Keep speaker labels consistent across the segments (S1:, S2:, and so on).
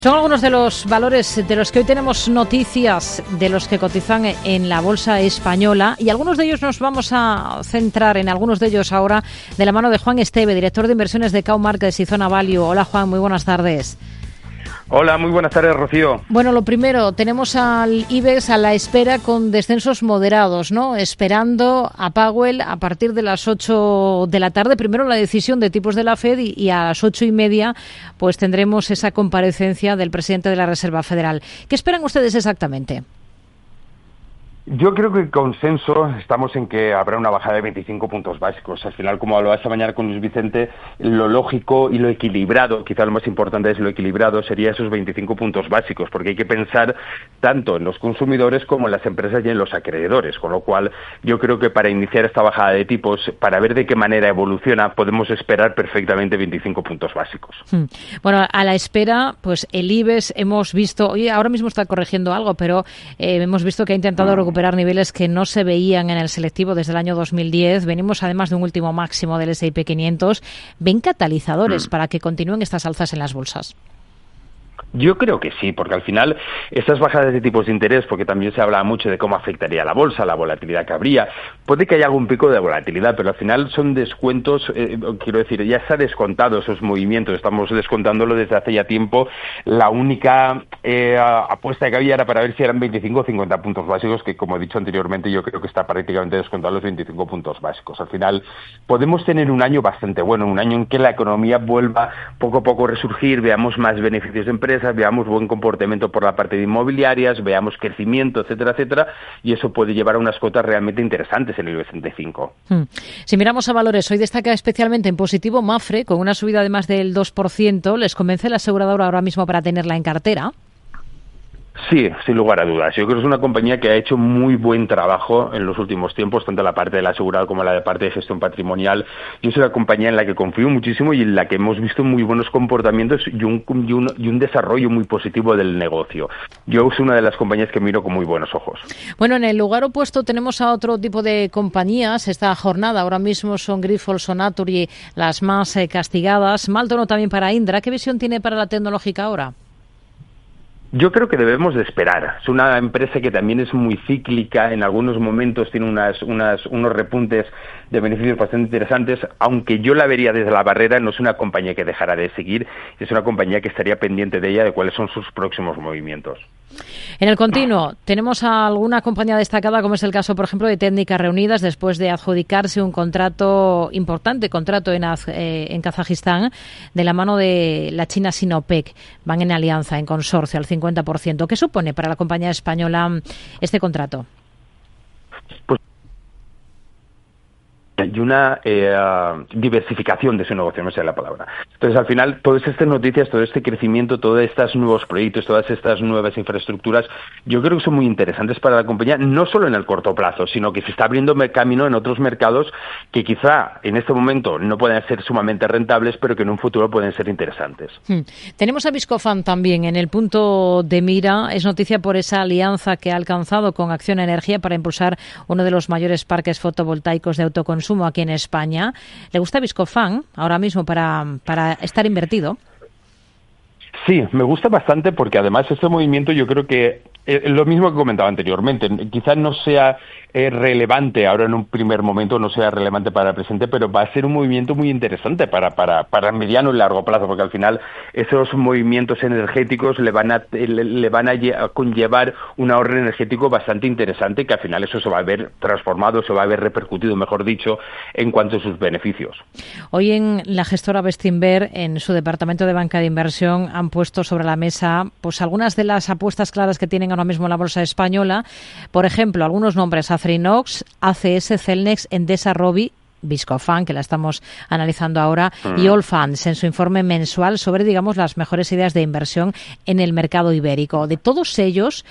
S1: Son algunos de los valores de los que hoy tenemos noticias, de los que cotizan en la bolsa española, y algunos de ellos nos vamos a centrar en algunos de ellos ahora de la mano de Juan Esteve, director de inversiones de Cow Markets y Zona Value. Hola Juan, muy buenas tardes.
S2: Hola, muy buenas tardes, Rocío.
S1: Bueno, lo primero, tenemos al IBEX a la espera con descensos moderados, ¿no? Esperando a Powell a partir de las 8 de la tarde. Primero la decisión de tipos de la FED y a las 8:30 pues tendremos esa comparecencia del presidente de la Reserva Federal. ¿Qué esperan ustedes exactamente?
S2: Yo creo que el consenso estamos en que habrá una bajada de 25 puntos básicos. Al final, como hablaba esta mañana con Luis Vicente, lo lógico y lo equilibrado, quizá lo más importante es lo equilibrado, sería esos 25 puntos básicos, porque hay que pensar tanto en los consumidores como en las empresas y en los acreedores, con lo cual yo creo que para iniciar esta bajada de tipos, para ver de qué manera evoluciona, podemos esperar perfectamente 25 puntos básicos.
S1: Bueno, a la espera, pues el IBEX hemos visto, oye, ahora mismo está corrigiendo algo, pero hemos visto que ha intentado recuperar niveles que no se veían en el selectivo desde el año 2010. Venimos además de un último máximo del S&P 500. ¿Ven catalizadores para que continúen estas alzas en las bolsas?
S2: Yo creo que sí, porque al final estas bajadas de tipos de interés, porque también se habla mucho de cómo afectaría a la bolsa, la volatilidad que habría, puede que haya algún pico de volatilidad, pero al final son descuentos, quiero decir, ya se ha descontado esos movimientos, estamos descontándolo desde hace ya tiempo. La única apuesta que había era para ver si eran 25 o 50 puntos básicos, que como he dicho anteriormente, yo creo que está prácticamente descontado los 25 puntos básicos. Al final podemos tener un año bastante bueno, un año en que la economía vuelva poco a poco a resurgir, veamos más beneficios de empresas, veamos buen comportamiento por la parte de inmobiliarias, veamos crecimiento, etcétera, etcétera, y eso puede llevar a unas cotas realmente interesantes en el IBEX 35.
S1: Si miramos a valores, hoy destaca especialmente en positivo Mapfre, con una subida de más del 2%. ¿Les convence la aseguradora ahora mismo para tenerla en cartera?
S2: Sí, sin lugar a dudas. Yo creo que es una compañía que ha hecho muy buen trabajo en los últimos tiempos, tanto la parte del asegurado como la parte de gestión patrimonial. Yo soy una compañía en la que confío muchísimo y en la que hemos visto muy buenos comportamientos y un desarrollo muy positivo del negocio. Yo soy una de las compañías que miro con muy buenos ojos.
S1: Bueno, en el lugar opuesto tenemos a otro tipo de compañías. Esta jornada ahora mismo son Grifols o Naturgy las más castigadas. Mal tono también para Indra. ¿Qué visión tiene para la tecnológica ahora?
S2: Yo creo que debemos de esperar. Es una empresa que también es muy cíclica, en algunos momentos tiene unos repuntes de beneficios bastante interesantes, aunque yo la vería desde la barrera. No es una compañía que dejará de seguir, es una compañía que estaría pendiente de ella, de cuáles son sus próximos movimientos.
S1: En el continuo, tenemos a alguna compañía destacada, como es el caso, por ejemplo, de Técnicas Reunidas, después de adjudicarse un importante contrato en Kazajistán, de la mano de la China Sinopec. Van en alianza, en consorcio, al 50%. ¿Qué supone para la compañía española este contrato?
S2: Pues y una diversificación de su negocio, no sé la palabra. Entonces, al final, todas estas noticias, todo este crecimiento, todos estos nuevos proyectos, todas estas nuevas infraestructuras, yo creo que son muy interesantes para la compañía, no solo en el corto plazo, sino que se está abriendo camino en otros mercados que quizá en este momento no pueden ser sumamente rentables, pero que en un futuro pueden ser interesantes.
S1: Tenemos a Viscofan también en el punto de mira. Es noticia por esa alianza que ha alcanzado con Acción Energía para impulsar uno de los mayores parques fotovoltaicos de autoconsumo aquí en España. ¿Le gusta Viscofan ahora mismo para estar invertido?
S2: Sí, me gusta bastante porque además este movimiento yo creo que lo mismo que comentaba anteriormente, quizás no sea relevante ahora en un primer momento, no sea relevante para el presente, pero va a ser un movimiento muy interesante para mediano y largo plazo, porque al final esos movimientos energéticos le van a conllevar un ahorro energético bastante interesante, que al final eso se va a ver transformado, se va a ver repercutido, mejor dicho, en cuanto a sus beneficios.
S1: Hoy en la gestora Bestinver, en su departamento de banca de inversión, han puesto sobre la mesa pues algunas de las apuestas claras que tienen ahora mismo en la bolsa española. Por ejemplo, algunos nombres: Acerinox, ACS, Celnex, Endesa, Robi, Viscofan, que la estamos analizando ahora, y Allfunds en su informe mensual sobre, digamos, las mejores ideas de inversión en el mercado ibérico. De todos ellos,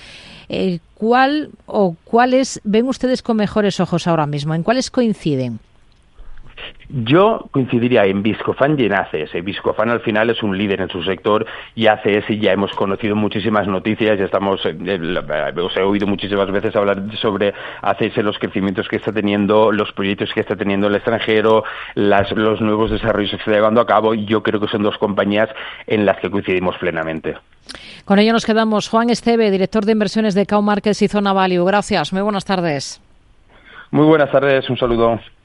S1: ¿cuáles ven ustedes con mejores ojos ahora mismo? ¿En cuáles coinciden?
S2: Yo coincidiría en Viscofan y en ACS. Viscofan al final es un líder en su sector y ACS ya hemos conocido muchísimas noticias, ya os he oído muchísimas veces hablar sobre ACS, los crecimientos que está teniendo, los proyectos que está teniendo en el extranjero, los nuevos desarrollos que se está llevando a cabo, y yo creo que son dos compañías en las que coincidimos plenamente.
S1: Con ello nos quedamos. Juan Esteve, director de inversiones de Cow Markets y Zona Value. Gracias, muy buenas tardes.
S2: Muy buenas tardes, un saludo.